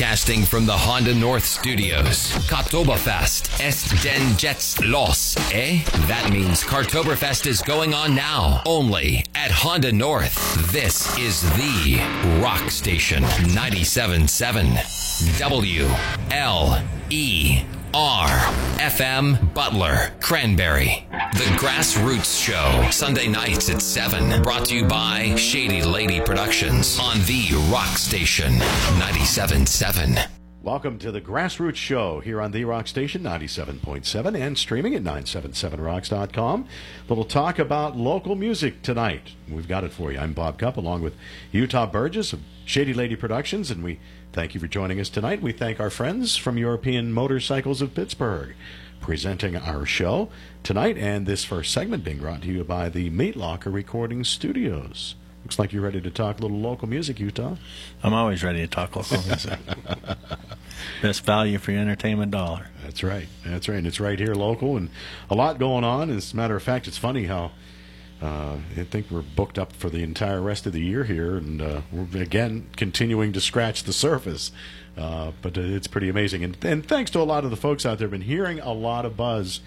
Broadcasting from the Honda North Studios. Kartoberfest ist den jetzt los, eh? That means Kartoberfest is going on now, only at Honda North. This is the Rock Station 97.7 WLER Butler, Cranberry. The Grassroots Show, Sunday nights at 7. Brought to you by Shady Lady Productions on the Rock Station 97.7. Welcome to the Grassroots Show here on the Rock Station 97.7 and streaming at 977rocks.com. Little talk about local music tonight. We've got it for you. I'm Bob Cupp along with Utah Burgess of Shady Lady Productions, and we thank you for joining us tonight. We thank our friends from European Motorcycles of Pittsburgh presenting our show tonight, and this first segment being brought to you by the Meat Locker Recording Studios. Looks like you're ready to talk a little local music, Utah. I'm always ready to talk local music. Best value for your entertainment dollar. That's right. That's right. And it's right here local and a lot going on. As a matter of fact, it's funny how I think we're booked up for the entire rest of the year here, and we're, again, continuing to scratch the surface. But it's pretty amazing. And thanks to a lot of the folks out there, been hearing a lot of buzz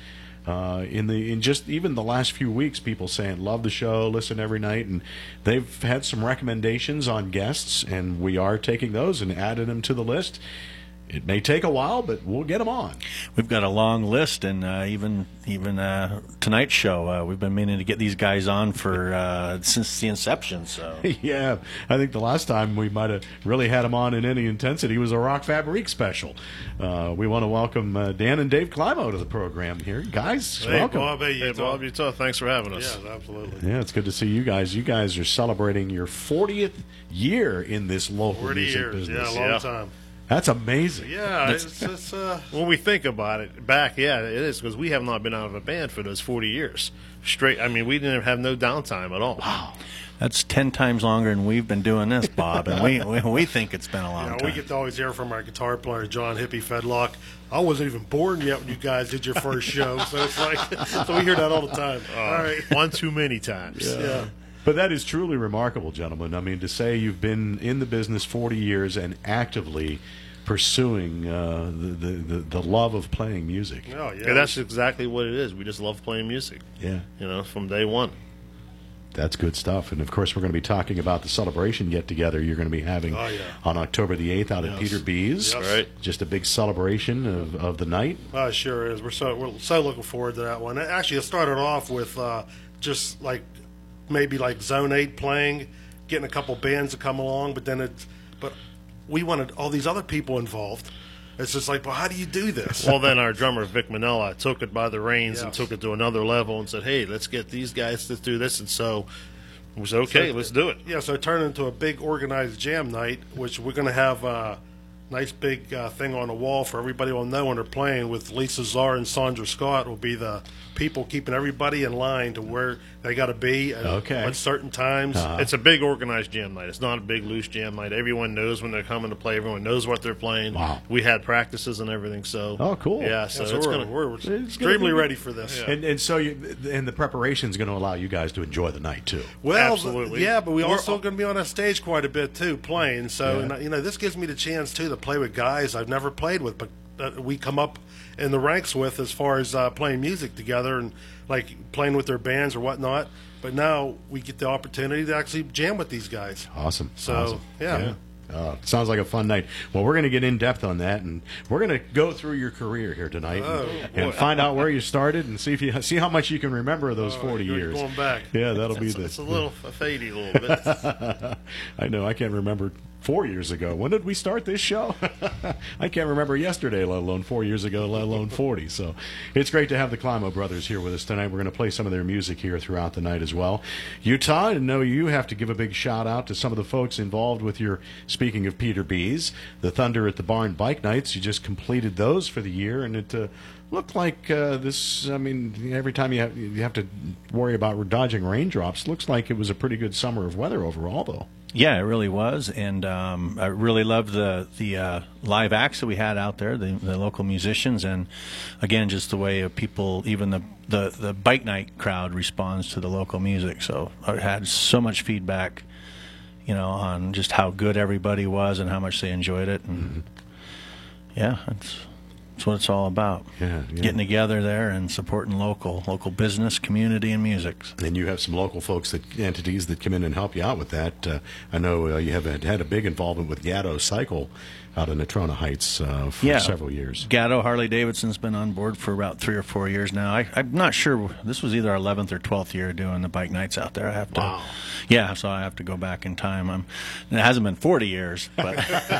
in just even the last few weeks, people saying love the show, listen every night, and they've had some recommendations on guests, and we are taking those and adding them to the list. It may take a while, but we'll get them on. We've got a long list, and even tonight's show, we've been meaning to get these guys on for since the inception. So yeah, I think the last time we might have really had them on in any intensity was a Rock Fabrique special. We want to welcome Dan and Dave Climo to the program here. Guys, welcome. Bob, hey, Bob, Utah, thanks for having us. Yeah, absolutely. Yeah, it's good to see you guys. You guys are celebrating your 40th year in this local 40 music years, business. yeah, long time. That's amazing. Yeah, it's When we think about it back, yeah, it is, because we have not been out of a band for those 40 years straight. I mean, we didn't have no downtime at all. Wow. That's 10 times longer than we've been doing this, Bob, and we think it's been a long time. We get to always hear from our guitar player, John Hippie Fedlock. I wasn't even born yet when you guys did your first show, so it's like, so we hear that all the time. All right. One too many times. Yeah. But that is truly remarkable, gentlemen. I mean, to say you've been in the business 40 years and actively pursuing the love of playing music. Oh, yeah. Yeah, that's exactly what it is. We just love playing music. Yeah. You know, from day one. That's good stuff. And, of course, we're going to be talking about the celebration get-together you're going to be having on October the 8th out at Peter B's. Yes. Right. Just a big celebration of the night. Oh, it sure is. We're so looking forward to that one. Actually, it started off with just like maybe like Zone 8 playing, getting a couple bands to come along, but we wanted all these other people involved. It's just like, well, how do you do this? Well, then our drummer, Vic Manella, took it by the reins and Yes. took it to another level and said, hey, let's get these guys to do this. And so we said, okay, let's do it. Yeah, so it turned into a big organized jam night, which we're going to have a nice big thing on the wall for everybody will know when they're playing with Lisa Czar and Sandra Scott will be the people keeping everybody in line to where they got to be at certain times. It's a big organized jam night. It's not a big loose jam night. Everyone knows when they're coming to play. Everyone knows what they're playing. Wow. We had practices and everything. So Oh, cool. Yeah, so, So we're extremely ready for this. Yeah. And so the preparation is going to allow you guys to enjoy the night, too. Well, Absolutely. yeah, but we also going to be on a stage quite a bit too, playing. So and, this gives me the chance too to play with guys I've never played with, but we come up in the ranks with as far as playing music together and like playing with their bands or whatnot. But now we get the opportunity to actually jam with these guys. Awesome. So Awesome. yeah. Sounds like a fun night. Well, we're going to get in depth on that, and we're going to go through your career here tonight and find out where you started and see how much you can remember of those 40 you're years. going back. Yeah, that'll be it's a little fadey a little bit. I know. I can't remember 4 years ago. When did we start this show? I can't remember yesterday, let alone 4 years ago, let alone 40. So it's great to have the Climo brothers here with us tonight. We're going to play some of their music here throughout the night as well. Utah, I know you have to give a big shout out to some of the folks involved with your, speaking of Peter B's, the Thunder at the Barn Bike Nights. You just completed those for the year, and it looked like this, I mean, every time you have to worry about dodging raindrops, looks like it was a pretty good summer of weather overall, though. Yeah, it really was, and I really loved the live acts that we had out there, the local musicians, and again, just the way people, even the bike night crowd responds to the local music. So I had so much feedback, on just how good everybody was and how much they enjoyed it. And Yeah, that's what it's all about. Yeah. Getting together there and supporting local business, community, and music. And you have some local folks, entities that come in and help you out with that. I know you have had a big involvement with Gatto Cycle out in Natrona Heights for several years. Gatto Harley Davidson's been on board for about 3 or 4 years now. I'm not sure. This was either our 11th or 12th year doing the bike nights out there. I have to. Wow. Yeah, so I have to go back in time. It hasn't been 40 years, but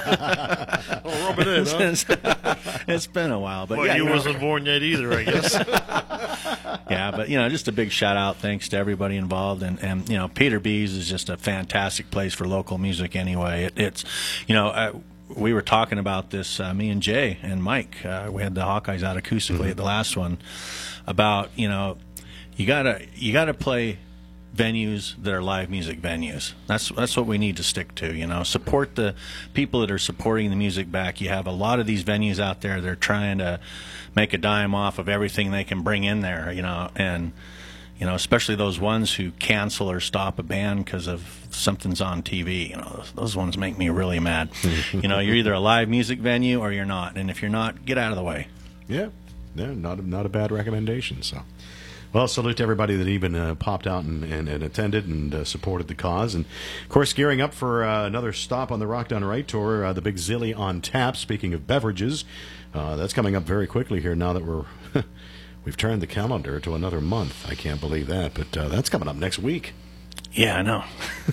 Rub it in, huh? it's been a while. But Well, yeah, you wasn't born yet either, I guess. yeah, but just a big shout out, thanks to everybody involved, and Peter B's is just a fantastic place for local music. Anyway, it's we were talking about this, me and Jay and Mike. We had the Hawkeyes out acoustically at the last one. About you gotta play venues that are live music venues. That's what we need to stick to. Support the people that are supporting the music back. You have a lot of these venues out there. They're trying to make a dime off of everything they can bring in there. And especially those ones who cancel or stop a band because of something's on TV. Those ones make me really mad. You're either a live music venue or you're not. And if you're not, get out of the way. Yeah, not a bad recommendation. So, well, salute to everybody that even popped out and attended and supported the cause. And, of course, gearing up for another stop on the Rock Done Right Tour, the Big Zilly on Tap. Speaking of beverages, that's coming up very quickly here now that we've turned the calendar to another month. I can't believe that, but that's coming up next week. Yeah, I know.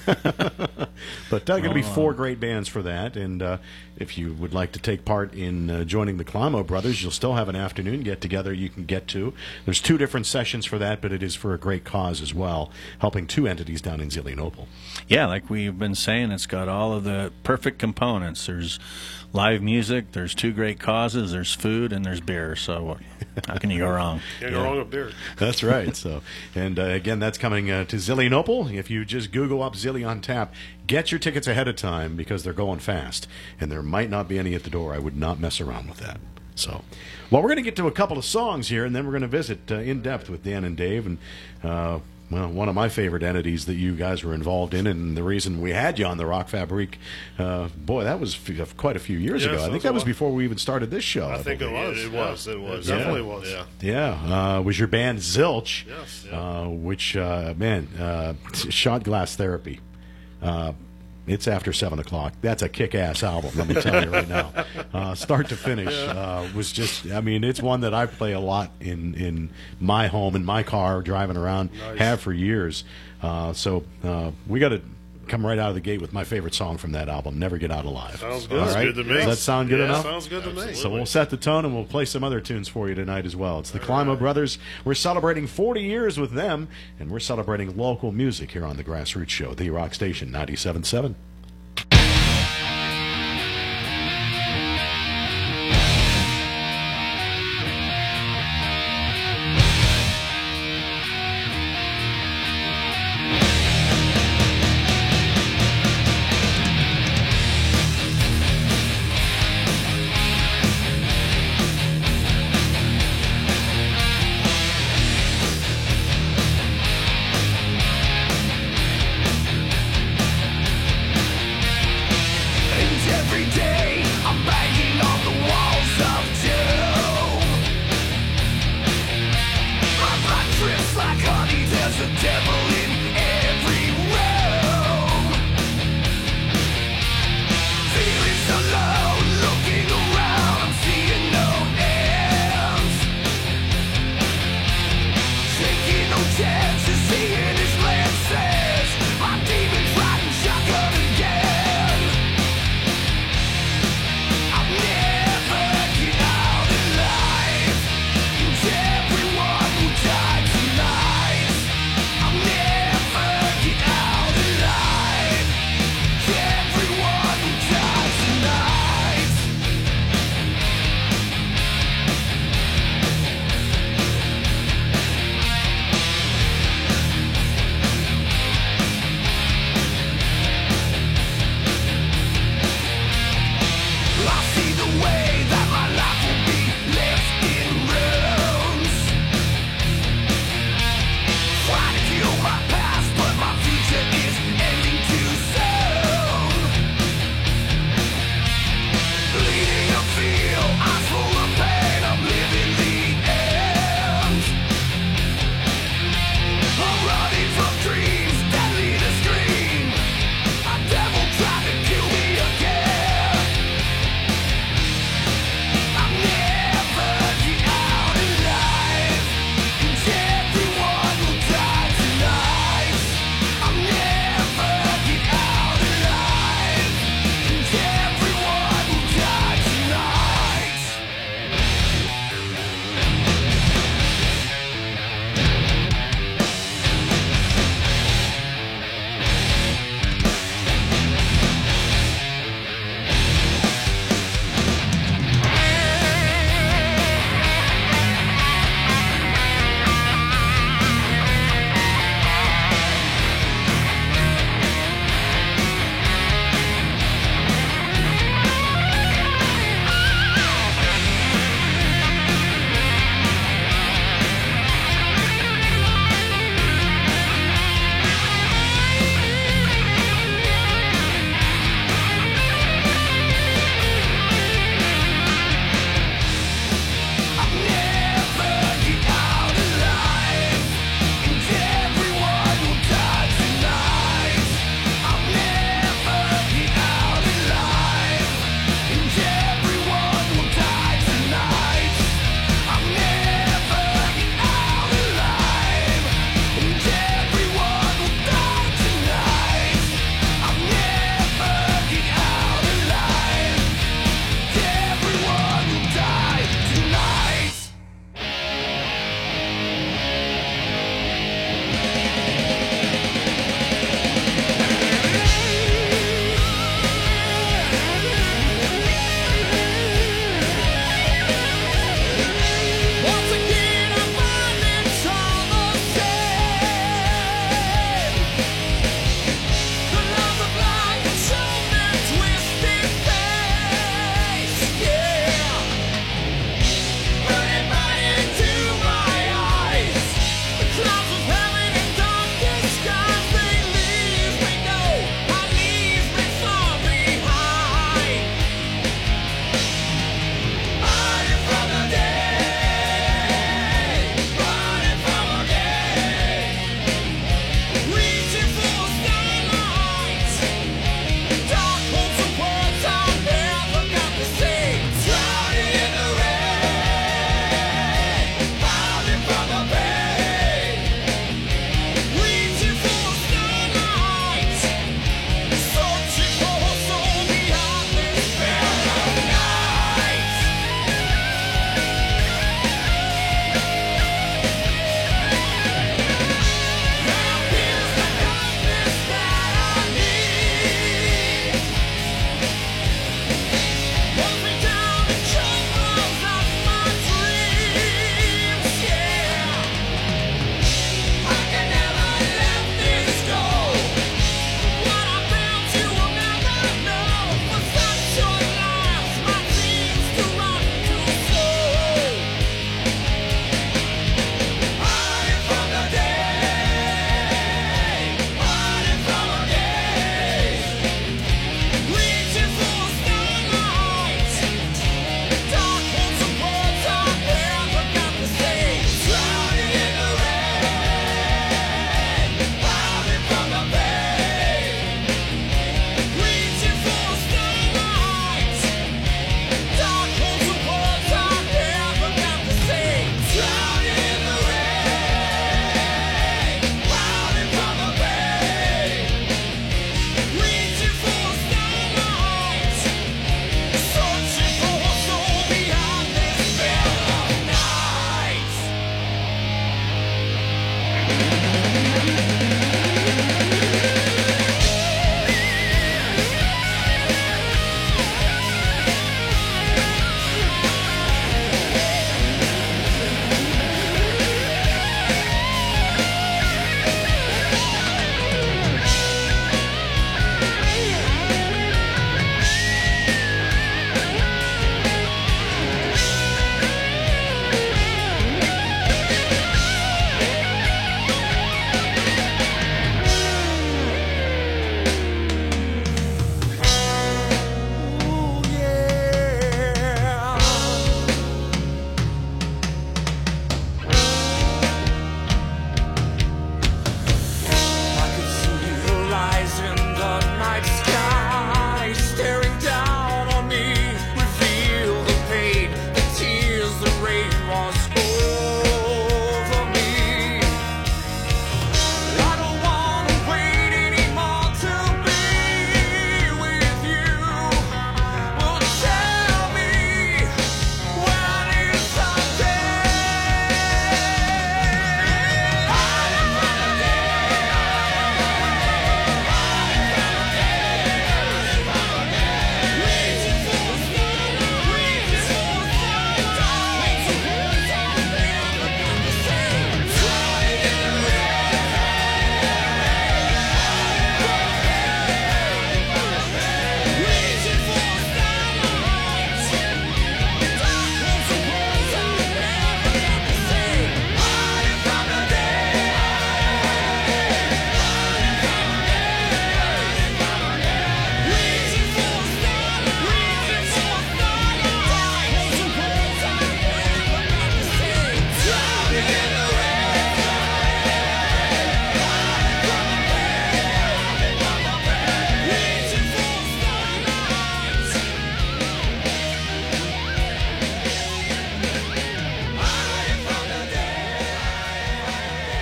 But going to be 4 great bands for that, and if you would like to take part in joining the Climo Brothers, you'll still have an afternoon get-together you can get to. There's 2 different sessions for that, but it is for a great cause as well, helping 2 entities down in Zelienople. Yeah, like we've been saying, it's got all of the perfect components. There's live music, there's 2 great causes, there's food, and there's beer. So how can you go wrong? Can't go wrong with beer. That's right. So, and again, that's coming to Zelienople. If you just Google up Zilly on Tap, get your tickets ahead of time because they're going fast, and there might not be any at the door. I would not mess around with that. So, well, we're going to get to a couple of songs here, and then we're going to visit in depth with Dan and Dave, and well, one of my favorite entities that you guys were involved in, and the reason we had you on the Rock Fabrique, boy, that was quite a few years ago. I think that was before we even started this show. I think it was. It was. It was. It definitely was. Yeah. Yeah, was your band Zilch, Yes. which, Shot Glass Therapy. It's after 7 o'clock. That's a kick-ass album, let me tell you right now. Start to finish was just, it's one that I play a lot in my home, in my car, driving around, have for years. So we got to come right out of the gate with my favorite song from that album, Never Get Out Alive. Sounds good. All right? Good to me. Does that sound good enough? Sounds good to me. So we'll set the tone, and we'll play some other tunes for you tonight as well. It's the Climo Brothers. We're celebrating 40 years with them, and we're celebrating local music here on the Grassroots Show, the Rock Station 97.7.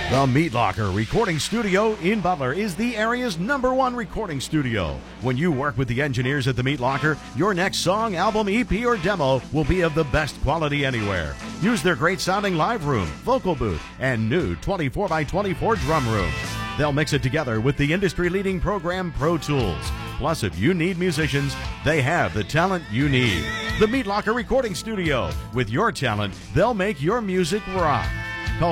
The Meat Locker Recording Studio in Butler is the area's #1 recording studio. When you work with the engineers at the Meat Locker, your next song, album, EP, or demo will be of the best quality anywhere. Use their great sounding live room, vocal booth, and new 24x24 drum room. They'll mix it together with the industry-leading program Pro Tools. Plus, if you need musicians, they have the talent you need. The Meat Locker Recording Studio. With your talent, they'll make your music rock. Call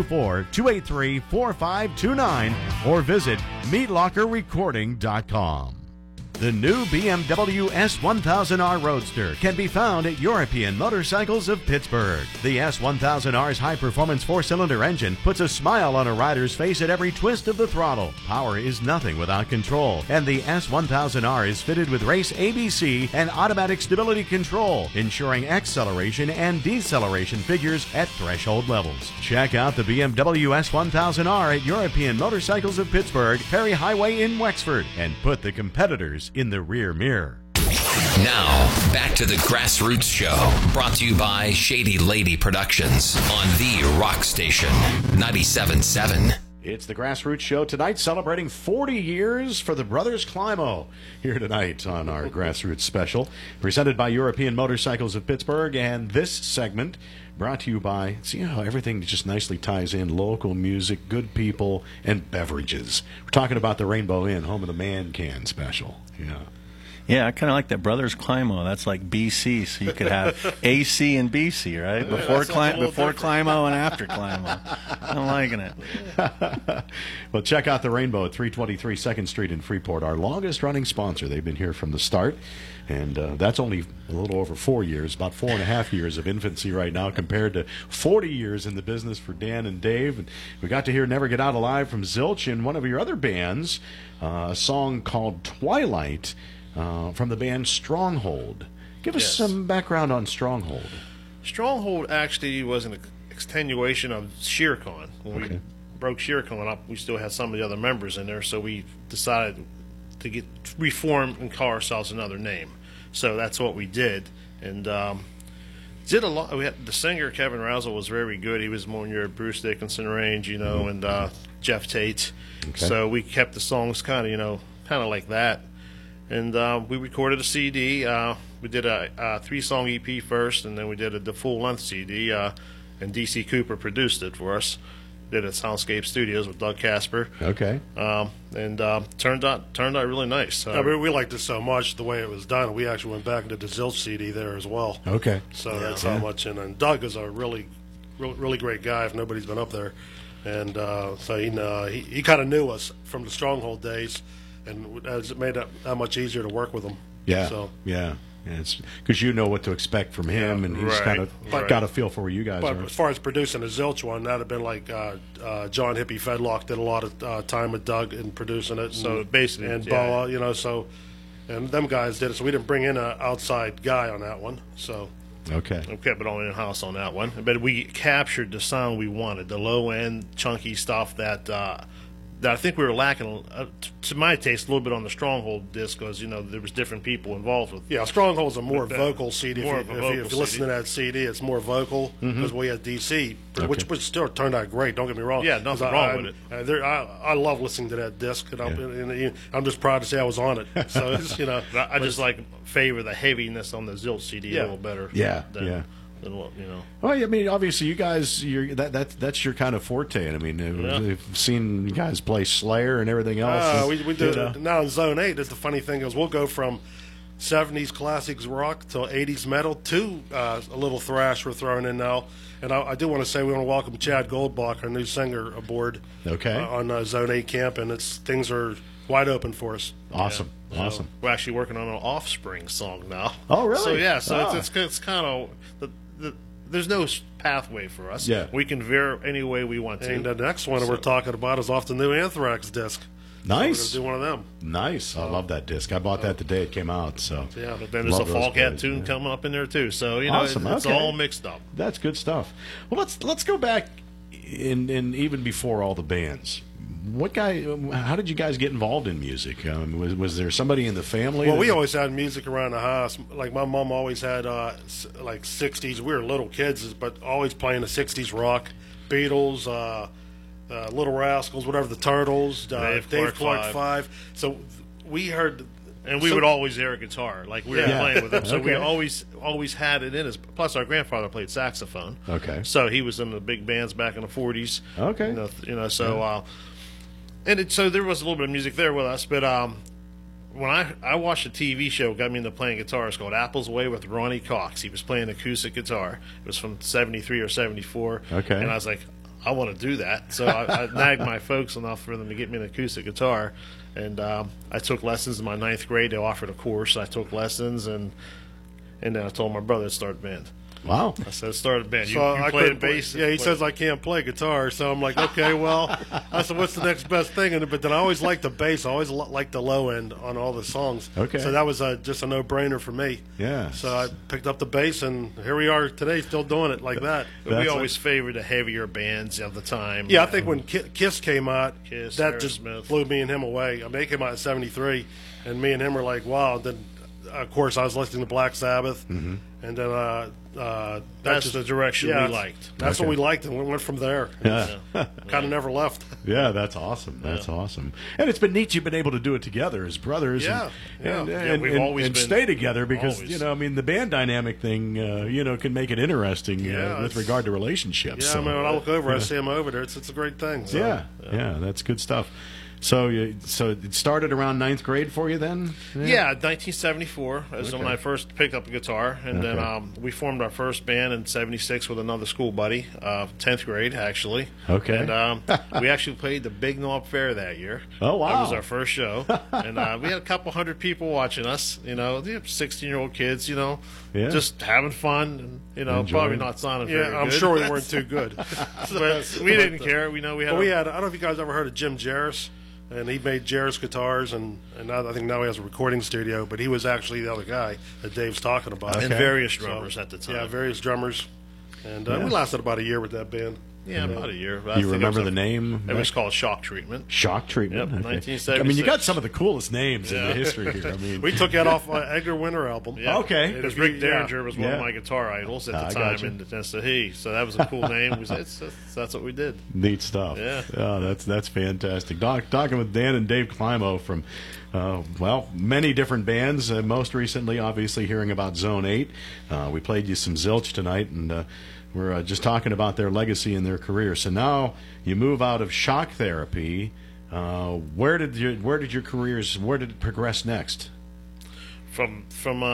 724-283-4529 or visit meatlockerrecording.com. The new BMW S1000R Roadster can be found at European Motorcycles of Pittsburgh. The S1000R's high-performance four-cylinder engine puts a smile on a rider's face at every twist of the throttle. Power is nothing without control, and the S1000R is fitted with race ABC and automatic stability control, ensuring acceleration and deceleration figures at threshold levels. Check out the BMW S1000R at European Motorcycles of Pittsburgh, Perry Highway in Wexford, and put the competitors in the rear mirror. Now, back to the Grassroots Show, brought to you by Shady Lady Productions on the Rock Station 97.7. It's the Grassroots Show tonight, celebrating 40 years for the Brothers Climo here tonight on our Grassroots special, presented by European Motorcycles of Pittsburgh. And this segment brought to you by, see how everything just nicely ties in, local music, good people, and beverages. We're talking about the Rainbow Inn, home of the Man Can special. Yeah. Yeah, I kind of like that Brothers Climo. That's like BC, so you could have AC and BC, right? Before Climo and after Climo. I'm liking it. Well, check out the Rainbow at 323 2nd Street in Freeport, our longest-running sponsor. They've been here from the start, and that's only a little over 4 years, about 4.5 years of infancy right now compared to 40 years in the business for Dan and Dave. And we got to hear Never Get Out Alive from Zilch and one of your other bands, a song called Twilight, from the band Stronghold. Give us some background on Stronghold. Stronghold actually was an extenuation of SheerCon. When we broke SheerCon up, we still had some of the other members in there, so we decided to get reformed and call ourselves another name. So that's what we did, and did a lot. We had the singer Kevin Rousel was very good. He was more in your Bruce Dickinson range, you know, and Jeff Tate. Okay. So we kept the songs kind of like that. And we recorded a CD. We did a 3-song EP first, and then we did the full-length CD. And DC Cooper produced it for us. Did it at Soundscape Studios with Doug Casper. Okay. And turned out really nice. We liked it so much the way it was done. We actually went back into the Zilch CD there as well. Okay. So that's how much. And Doug is a really great guy. If nobody's been up there, and so he kind of knew us from the Stronghold days. And it made it that much easier to work with him. Yeah. So. Yeah. It's because you know what to expect from him, and he's kind of got a feel for where you guys are. But as far as producing a Zilch one, that'd have been like John Hippie Fedlock did a lot of time with Doug in producing it. So basically, and Boa, and them guys did it. So we didn't bring in an outside guy on that one. So. Okay. We kept it all in-house on that one. But we captured the sound we wanted, the low-end, chunky stuff that I think we were lacking, to my taste, a little bit on the Stronghold disc because, there was different people involved with. Yeah, Stronghold's a more vocal CD. More if you CD. listen to that CD, it's more vocal because we had DC, which still turned out great. Don't get me wrong. Yeah, nothing wrong with it. I love listening to that disc, and I'm just proud to say I was on it. So it's, I just favor the heaviness on the Zilch CD a little better. Yeah, Well, I mean, obviously, you guys, that's your kind of forte. And I mean, we've seen you guys play Slayer and everything else. We do it now in Zone 8. The funny thing is, we'll go from 70s classics rock to 80s metal to a little thrash we're throwing in now. And I do want to say we want to welcome Chad Goldbach, our new singer, aboard. On Zone 8 camp, and things are wide open for us. Awesome. Yeah. Awesome. We're actually working on an Offspring song now. Oh, really? So it's kind of there's no pathway for us. Yeah. We can veer any way we want to. And the next one we're talking about is off the new Anthrax disc. Nice. So we're going to do one of them. Nice. I love that disc. I bought that the day it came out. So yeah, but then there's a Fall Cat tune coming up in there too. So awesome. It's all mixed up. That's good stuff. Well, let's go back in even before all the bands. How did you guys get involved in music? Was there somebody in the family? Well, we always had music around the house. Like my mom always had like 60s. We were little kids, but always playing the 60s rock, Beatles, Little Rascals, whatever, the Turtles, Dave Dave Clark Clark Five. So we heard. And we would always air a guitar, like we were playing with them. So we always had it in us. Plus, our grandfather played saxophone. Okay. So he was in the big bands back in the 40s. Okay. So so there was a little bit of music there with us. But when I watched a TV show, got me into playing guitar. It's called Apple's Way with Ronnie Cox. He was playing acoustic guitar. It was from 73 or 74. Okay. And I was like, I want to do that. So I nagged my folks enough for them to get me an acoustic guitar. And I took lessons in my 9th grade. They offered a course. I took lessons, and then I told my brother to start a band. Wow. I said, start a band. You I play couldn't bass? Yeah, he says I can't play guitar, so I'm like, okay, well, I said, what's the next best thing? But then I always liked the bass. I always liked the low end on all the songs. Okay. So that was just a no-brainer for me. Yeah. So I picked up the bass, and here we are today, still doing it like that. But we always favored the heavier bands of the time. Yeah, I think when Kiss came out, Kiss, that just Aerosmith. blew me and him away. I mean, they came out in '73, and me and him were like, wow. Then, of course, I was listening to Black Sabbath, and then that's the direction we liked. That's what we liked, and we went from there. Yeah. Kind of never left. Yeah, that's awesome. That's awesome. And it's been neat you've been able to do it together as brothers. Yeah, and we've always been, stay together because, always. you know, I mean, the band dynamic thing, can make it interesting with regard to relationships. Yeah, so. I mean, when I look over, I see him over there. It's a great thing. So. Yeah, that's good stuff. So it started around 9th grade for you then? Yeah, 1974 is when I first picked up a guitar, and then we formed our first band in '76 with another school buddy, 10th grade actually. Okay. And we actually played the Big Knob Fair that year. Oh, wow. That was our first show, and we had a couple hundred people watching us. 16-year-old kids, just having fun, and Enjoying. probably not sounding very good. I'm sure we weren't too good. But we didn't care. We know we had. I don't know if you guys ever heard of Jim Jarris. And he made Jarris guitars, and now, I think now he has a recording studio. But he was actually the other guy that Dave's talking about. And various drummers at the time. Yeah, various drummers. And we lasted about a year with that band. Yeah, about a year. Do you remember the name? It was called Shock Treatment. Shock Treatment. Yep, okay. 1976. I mean, you got some of the coolest names in the history here. I mean, We took that off Edgar Winter album. Yeah. Okay. Because Rick Derringer was one of my guitar idols at the time, gotcha. and that's a he. So that was a cool name. That's what we did. neat stuff. Yeah. Oh, that's fantastic. Talking with Dan and Dave Climo from, many different bands. Most recently, obviously, hearing about Zone 8. We played you some Zilch tonight, and we're just talking about their legacy and their career. So now you move out of shock therapy. Where did it progress next? From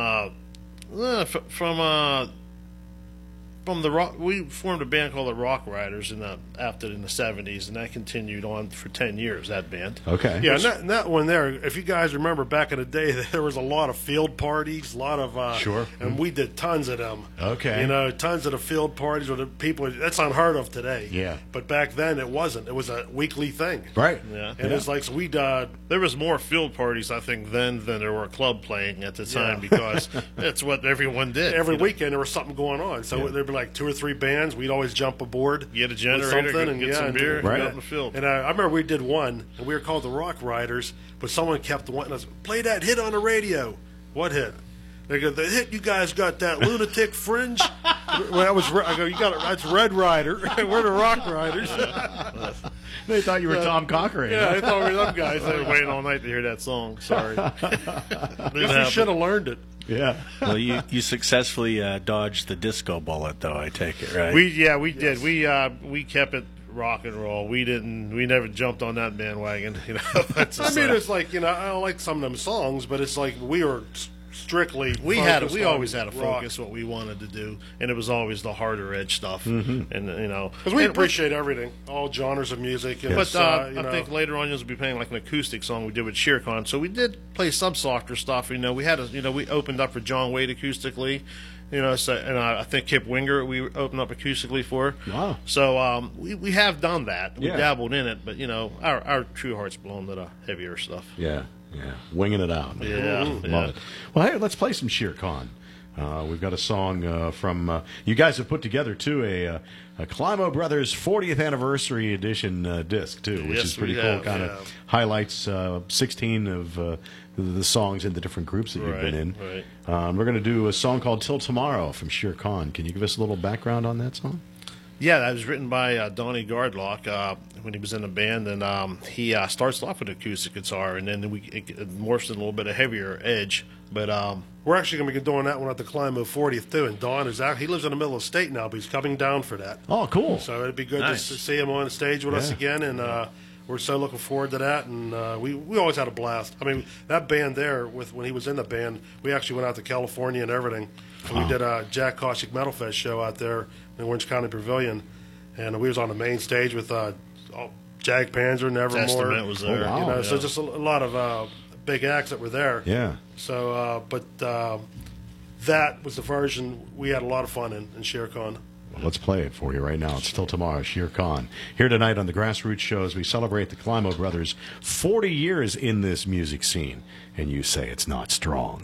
the rock, we formed a band called the Rock Riders in the 70s, and that continued on for 10 years. That band. Okay. Yeah, and that one there, if you guys remember back in the day, there was a lot of field parties, a lot of Sure. and we did tons of them. Okay. Tons of the field parties where the people. That's unheard of today. Yeah. But back then it wasn't. It was a weekly thing. Right. Yeah. And it's like so we There was more field parties, I think, then than there were club playing at the time because that's what everyone did. every weekend there was something going on. So there'd be like 2 or 3 bands. We'd always jump aboard. Get a with generator, something and get some beer, Right. and go out in the field. And I remember we did one, and we were called the Rock Riders, but someone kept wanting us, play that hit on the radio. What hit? They go, the hit you guys got, that Lunatic Fringe? Well, I go, you got it, that's Red Rider. We're the Rock Riders. They thought you were Tom Cochrane. Yeah, I thought we were them guys. They were waiting all night to hear that song. Sorry. Guess we should have learned it. Yeah. Well, you successfully dodged the disco bullet, though. I take it, right? We did. We kept it rock and roll. We never jumped on that bandwagon. It's like I don't like some of them songs, but it's like we were strictly. We always had a rock. focus what we wanted to do, and it was always the harder edge stuff. Mm-hmm. And because we appreciate everything, all genres of music. And But I think later on you'll be playing like an acoustic song we did with Sheercon. So we did play some softer stuff. We had we opened up for John Wade acoustically. And I think Kip Winger we opened up acoustically for. Wow. So we have done that. We Yeah. dabbled in it, but our true heart's blown to the heavier stuff. Yeah. Winging it out. Yeah. Love it. Well, hey, let's play some Shere Khan. We've got a song from you guys have put together too a Climo Brothers 40th anniversary edition disc too, which Yes, is pretty we cool. have, Kind of highlights 16 of the songs in the different groups that you've been in. Right. We're going to do a song called "Till Tomorrow" from Shere Khan. Can you give us a little background on that song? Yeah, that was written by Donnie Gardlock when he was in the band, and he starts off with acoustic guitar, and then it morphs in a little bit of heavier edge. But we're actually going to be doing that one at the Climo 40th too. And Don is out; he lives in the middle of the state now, but he's coming down for that. Oh, cool! So it'd be good Nice. to see him on stage with us again, and we're so looking forward to that. And we always had a blast. I mean, that band there, when he was in the band, we actually went out to California and everything. And we did a Jack Koshik Metal Fest show out there in Orange County Pavilion, and we was on the main stage with Jag Panzer, Nevermore. Testament was there. Oh, wow. You know, Yeah. so just a lot of big acts that were there. Yeah. So, that was the version we had a lot of fun in Shere Khan. Well, let's play it for you right now. It's still tomorrow. Shere Khan here tonight on the Grassroots Show as we celebrate the Climo brothers' 40 years in this music scene, and you say it's not strong.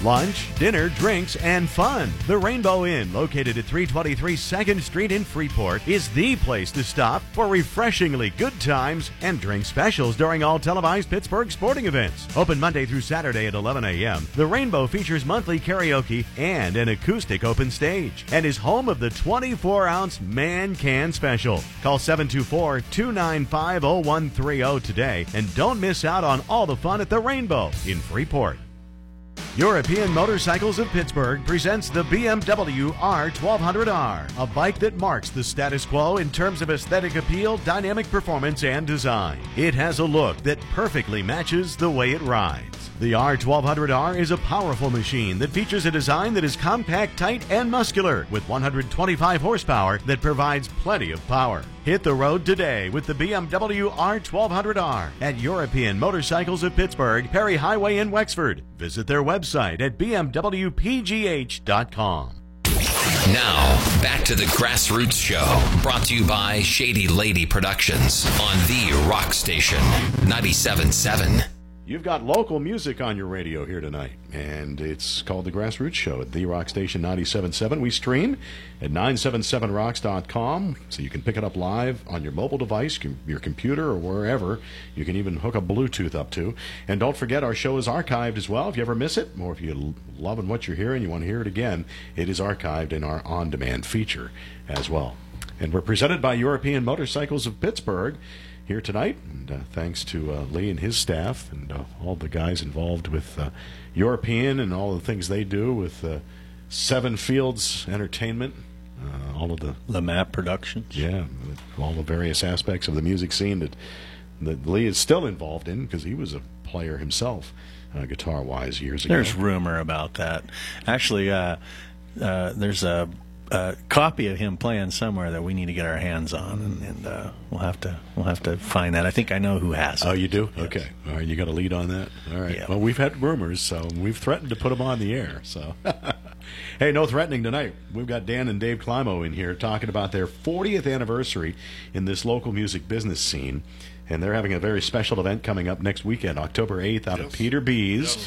Lunch, dinner, drinks, and fun. The Rainbow Inn, located at 323 2nd Street in Freeport, is the place to stop for refreshingly good times and drink specials during all televised Pittsburgh sporting events. Open Monday through Saturday at 11 a.m., the Rainbow features monthly karaoke and an acoustic open stage and is home of the 24-ounce Man Can Special. Call 724-295-0130 today and don't miss out on all the fun at the Rainbow in Freeport. European Motorcycles of Pittsburgh presents the BMW R1200R, a bike that marks the status quo in terms of aesthetic appeal, dynamic performance, and design. It has a look that perfectly matches the way it rides. The R1200R is a powerful machine that features a design that is compact, tight, and muscular, with 125 horsepower that provides plenty of power. Hit the road today with the BMW R1200R at European Motorcycles of Pittsburgh, Perry Highway in Wexford. Visit their website at bmwpgh.com. Now, back to the Grassroots Show, brought to you by Shady Lady Productions on the Rock Station 97.7. You've got local music on your radio here tonight, and it's called The Grassroots Show at The Rock Station 97.7. We stream at 977rocks.com, so you can pick it up live on your mobile device, your computer, or wherever. You can even hook a Bluetooth up to. And don't forget, our show is archived as well. If you ever miss it, or if you're loving what you're hearing, you want to hear it again, it is archived in our on-demand feature as well. And we're presented by European Motorcycles of Pittsburgh here tonight, and thanks to Lee and his staff and all the guys involved with European and all the things they do with Seven Fields Entertainment, all of the LeMap Productions. Yeah, all the various aspects of the music scene that Lee is still involved in, because he was a player himself, guitar-wise, years ago. There's rumor about that. Actually, there's a copy of him playing somewhere that we need to get our hands on, and we'll have to find that. I think I know who has it. Oh, you do? Yes. Okay. All right, you got a lead on that? All right. Yeah. Well, we've had rumors, so we've threatened to put them on the air. So, hey, no threatening tonight. We've got Dan and Dave Climo in here talking about their 40th anniversary in this local music business scene, and they're having a very special event coming up next weekend, October 8th, out of Peter B's.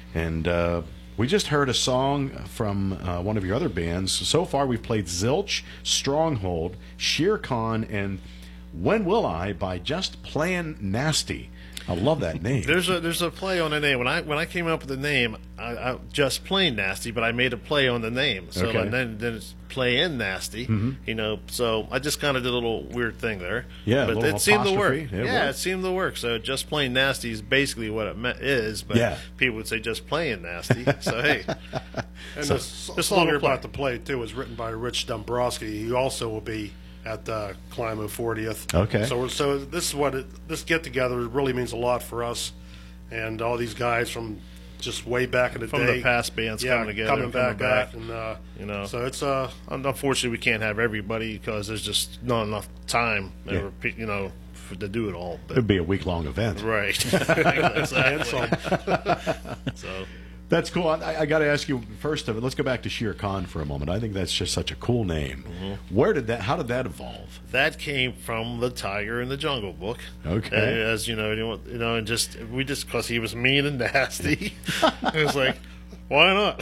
And we just heard a song from one of your other bands. So far, we've played Zilch, Stronghold, Shere Khan, and When Will I by Just Playin' Nasty. I love that name. There's a play on the name. When I came up with the name, I Just Plain Nasty, but I made a play on the name. So Okay. and then it's Playin' Nasty, you know. So I just kind of did a little weird thing there. Yeah, a but little it seemed to work. apostrophe. It Yeah, worked. it seemed to work. So Just Plain Nasty is basically what it is. But Yeah. people would say Just Playin' Nasty. So hey, And So, the just a song little about play. the play, too, was written by Rich Dombrowski, who also will be at Climo 40th. Okay. So this is this get-together really means a lot for us, and all these guys from just way back in the from day. the past bands Yeah, coming together, coming and back at, and you know. so it's Unfortunately, we can't have everybody because there's just not enough time, you know, to do it all. But, It'd be a week-long event. right. Exactly. So That's cool. I got to ask you first of it. Let's go back to Shere Khan for a moment. I think that's just such a cool name. How did that evolve? that came from the Tiger in the Jungle book. Okay. As you know, and just because he was mean and nasty, it was like, why not?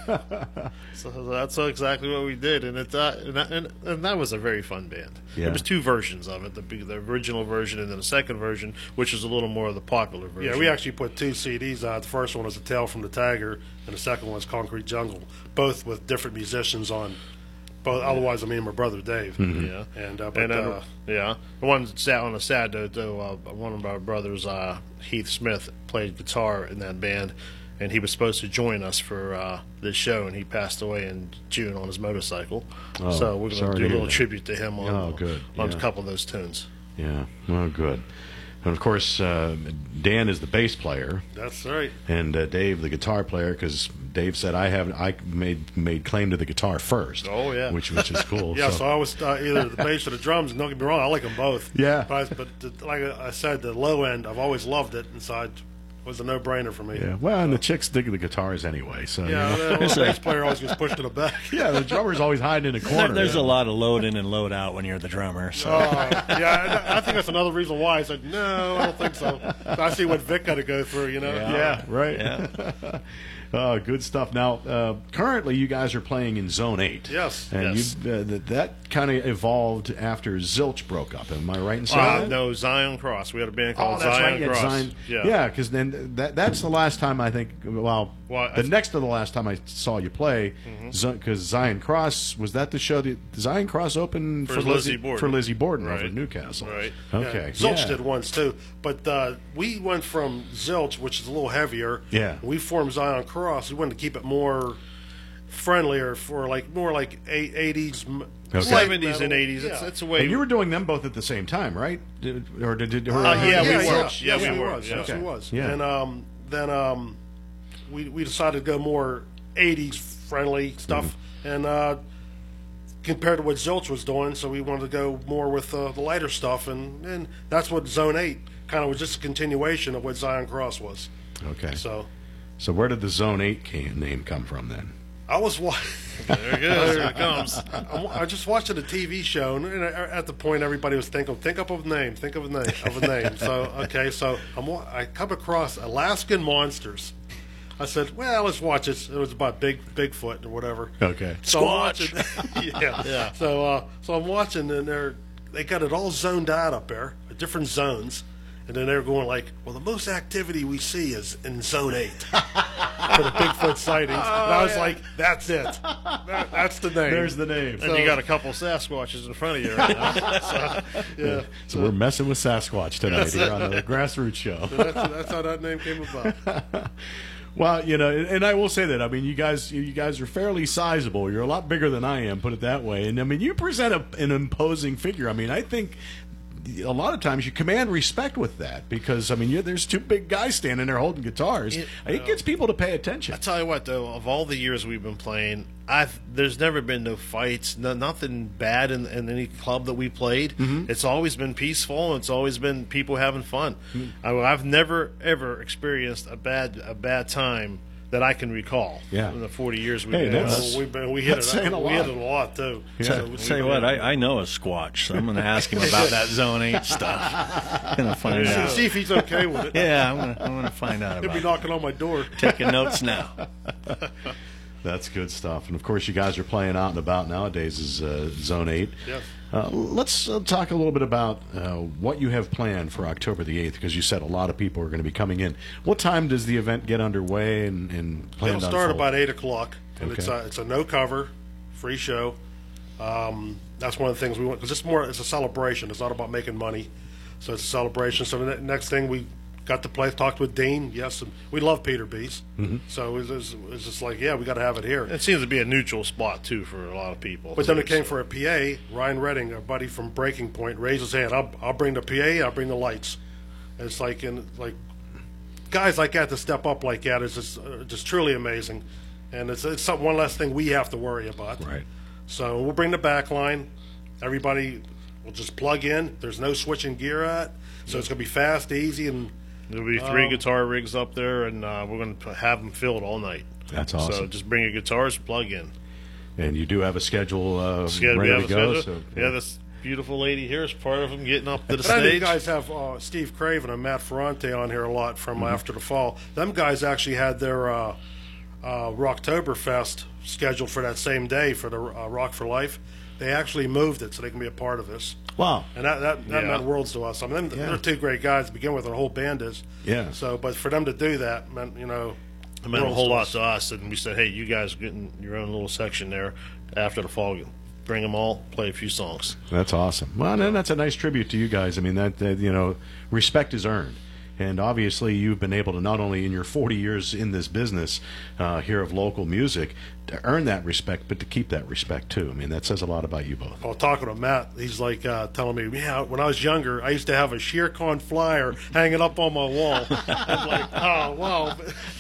So that's exactly what we did, and that was a very fun band. Yeah. There was two versions of it: the original version and then the second version, which was a little more of the popular version. Yeah, we actually put two CDs out. The first one was A Tale from the Tiger, and the second one was Concrete Jungle, both with different musicians on. Both, otherwise, I mean, my brother Dave. Yeah, And and then, yeah, the one on the sad note, though, one of our brothers, Heath Smith, played guitar in that band, and he was supposed to join us for this show, and he passed away in June on his motorcycle. Oh, So we're going sorry to to do a hear little that. tribute to him on, good, on yeah. a couple of those tunes. Yeah. Well, good. And of course, Dan is the bass player, that's right. and Dave the guitar player. Because Dave said I made claim to the guitar first. Oh, yeah. which is cool. Yeah, so I was either the bass or the drums. And don't get me wrong, I like them both. Yeah. But like I said, the low end, I've always loved it, and so it was a no-brainer for me. Yeah. Well, and the chicks dig the guitars anyway. So Yeah, you know. the bass player always gets pushed to the back. Yeah, the drummer's always hiding in a corner. There's a lot of load in and load out when you're the drummer. So. Yeah, I think that's another reason why I said no. I don't think so. I see what Vic got to go through. You know. Yeah. Right. Yeah. Good stuff. Now, currently, you guys are playing in Zone 8. Yes. And Yes. that kind of evolved after Zilch broke up. Am I right in saying that? No, Zion Cross. We had a band Oh, called that's Zion right. Yeah, Cross. Zion. Yeah, because then that's the last time I think. Well, Well, next to the last time I saw you play, because Zion Cross, was that the show that Zion Cross opened For Lizzie Borden. for Lizzie Borden over Right. in Newcastle? Right. Okay. Zilch Yeah. did once too, but we went from Zilch, which is a little heavier. Yeah. We formed Zion Cross. We wanted to keep it more friendlier for more like 80s, Okay. 70s and 80s. Yeah. It's a way. And you were doing them both at the same time, right? yeah, we Yeah, were. Yes, Yeah, we we were. was. Yeah. Yes, we Okay. was. Yeah. And then we decided to go more 80s friendly stuff, and compared to what Zilch was doing, so we wanted to go more with the lighter stuff, and that's what Zone 8 kind of was, just a continuation of what Zion Cross was. Okay. So So where did the Zone 8 name come from then? I was watching. There it goes. Here it comes. I just watching a TV show, and at the point everybody was think up of a name, think of a name. So okay, so I come across Alaskan Monsters. I said, well, let's watch it. It was about Bigfoot or whatever. Okay. So I'm watching. Yeah. So I'm watching, and they got it all zoned out up there, different zones. And then they're going like, well, the most activity we see is in Zone 8 for the Bigfoot sightings. And I was like, that's it. That's the name. There's the name. And you got a couple Sasquatches in front of you right now. Yeah. So we're messing with Sasquatch tonight here on the Grassroots Show. That's how that name came about. Well, and I will say that. I mean, you guys are fairly sizable. You're a lot bigger than I am, put it that way. And I mean, you present an imposing figure. I mean, I think a lot of times you command respect with that because I mean, there's two big guys standing there holding guitars. It gets people to pay attention. I tell you what, though, of all the years we've been playing, there's never been no fights, nothing bad in any club that we played. It's always been peaceful, and it's always been people having fun. I've never ever experienced a bad time that I can recall. Yeah. In the 40 years we've Hey, been. that's- We hit That's saying a it. We hit lot. it a lot too. Yeah. I'll tell you what, I know a Squatch, so I'm going to ask him about that Zone 8 stuff. Going to find out. See if he's okay with it. Yeah, I'm going to find out He'll be about it. knocking on my door. Taking notes now. That's good stuff. And of course, you guys are playing out and about nowadays is Zone 8. Yes. Let's talk a little bit about what you have planned for October the 8th, because you said a lot of people are going to be coming in. What time does the event get underway and plan It'll to start unfold? about 8 o'clock, and Okay. it's a no cover, free show. That's one of the things we want, because it's a celebration. It's not about making money, so it's a celebration. So the next thing, we got to play, talked with Dean. Yes, and we love Peter Bees, so it's just like, yeah, we got to have it here. It seems to be a neutral spot too for a lot of people. But then too, it came so. for a PA. Ryan Redding, a buddy from Breaking Point, raised his hand. I'll bring the PA. I'll bring the lights. And it's like, guys like that to step up like that is just truly amazing. And it's one less thing we have to worry about. Right. So we'll bring the back line. Everybody will just plug in. There's no switching gear at, so it's going to be fast, easy, and There'll be 3 guitar rigs up there, and we're going to have them filled all night. That's So awesome. just bring your guitars, plug in. And you do have a schedule We ready have to a go. schedule. So, Yeah, this beautiful lady here is part of them getting up to the But I know you stage. guys have Steve Craven and Matt Ferrante on here a lot from After the Fall. Them guys actually had their Rocktoberfest scheduled for that same day for the Rock for Life. They actually moved it so they can be a part of this. wow. And that Yeah. meant worlds to us. I mean, they're two great guys to begin with. Their whole band is. Yeah. So, but for them to do that meant, It meant a worlds whole to lot us. to us, and we said, hey, you guys getting your own little section there after the fall. Bring them all, play a few songs. That's awesome. Well, and that's a nice tribute to you guys. I mean, that respect is earned. And obviously, you've been able to not only in your 40 years in this business here of local music to earn that respect, but to keep that respect too. I mean, that says a lot about you both. Well, talking to Matt, he's like telling me, yeah, when I was younger, I used to have a SheerCon flyer hanging up on my wall. I'm like, oh, wow.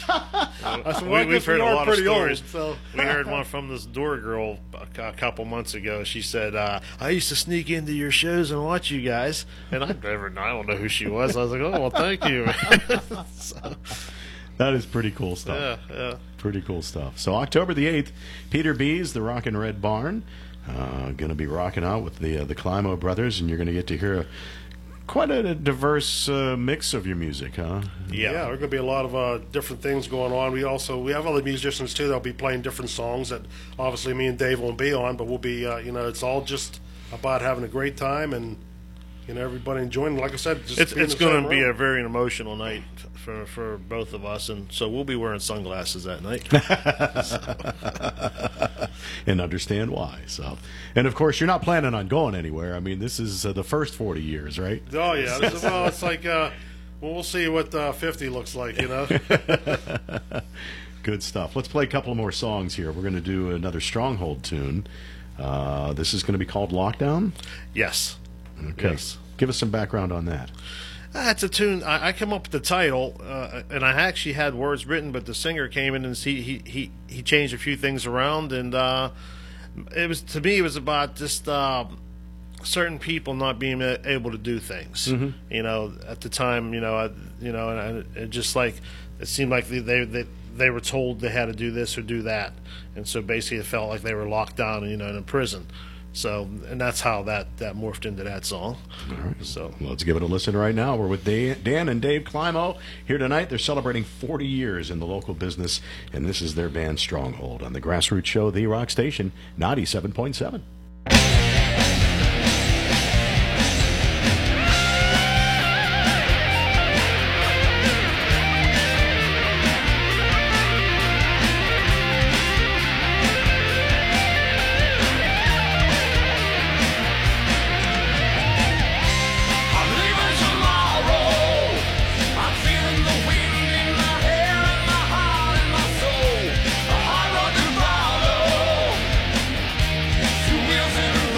I said, well, I We've guess heard we a are lot of pretty stories. old. So. We heard one from this door girl a couple months ago. She said, I used to sneak into your shows and watch you guys. And I don't know who she was. I was like, oh, well, thank you. So, That is pretty cool stuff. yeah. Pretty cool stuff. So October the 8th, Peter Bees, the Rockin' Red Barn, going to be rocking out with the Climo brothers, and you're going to get to hear quite a diverse mix of your music, huh? Yeah, there are going to be a lot of different things going on. We have other musicians too that'll be playing different songs that obviously me and Dave won't be on, but we'll be it's all just about having a great time and everybody enjoying. Like I said, just it's going to be a very emotional night for both of us, and so we'll be wearing sunglasses that night. And understand why. So, and of course, you're not planning on going anywhere. I mean, this is the first 40 years, right? Oh yeah. Well, it's like we'll see what 50 looks like. Good stuff. Let's play a couple more songs here. We're going to do another Stronghold tune. This is going to be called Lockdown. Yes. Okay. Yes. Give us some background on that. It's a tune. I came up with the title, and I actually had words written, but the singer came in and he changed a few things around, and it was about just certain people not being able to do things. Mm-hmm. At the time, and it just like it seemed like they were told they had to do this or do that, and so basically it felt like they were locked down, in a prison. So, and that's how that morphed into that song. All right. So let's give it a listen right now. We're with Dan and Dave Climo here tonight. They're celebrating 40 years in the local business, and this is their band Stronghold on the Grassroots Show, The Rock Station, 97.7. Wheels in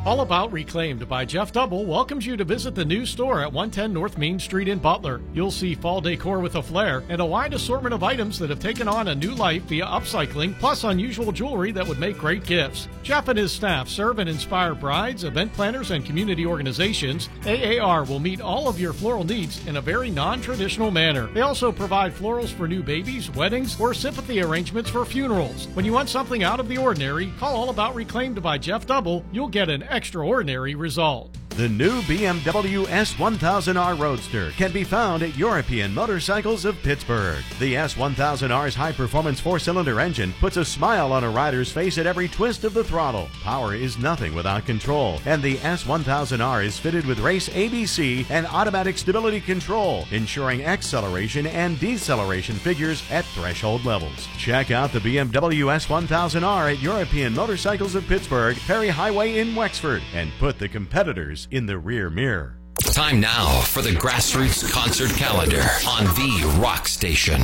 All About Reclaimed by Jeff Double welcomes you to visit the new store at 110 North Main Street in Butler. You'll see fall decor with a flair and a wide assortment of items that have taken on a new life via upcycling, plus unusual jewelry that would make great gifts. Jeff and his staff serve and inspire brides, event planners, and community organizations. AAR will meet all of your floral needs in a very non-traditional manner. They also provide florals for new babies, weddings, or sympathy arrangements for funerals. When you want something out of the ordinary, call All About Reclaimed by Jeff Double. You'll get an extraordinary result. The new BMW S1000R Roadster can be found at European Motorcycles of Pittsburgh. The S1000R's high-performance four-cylinder engine puts a smile on a rider's face at every twist of the throttle. Power is nothing without control, and the S1000R is fitted with race ABC and automatic stability control, ensuring acceleration and deceleration figures at threshold levels. Check out the BMW S1000R at European Motorcycles of Pittsburgh, Perry Highway in Wexford, and put the competitors in the rear mirror. Time now for the Grassroots Concert Calendar on the Rock Station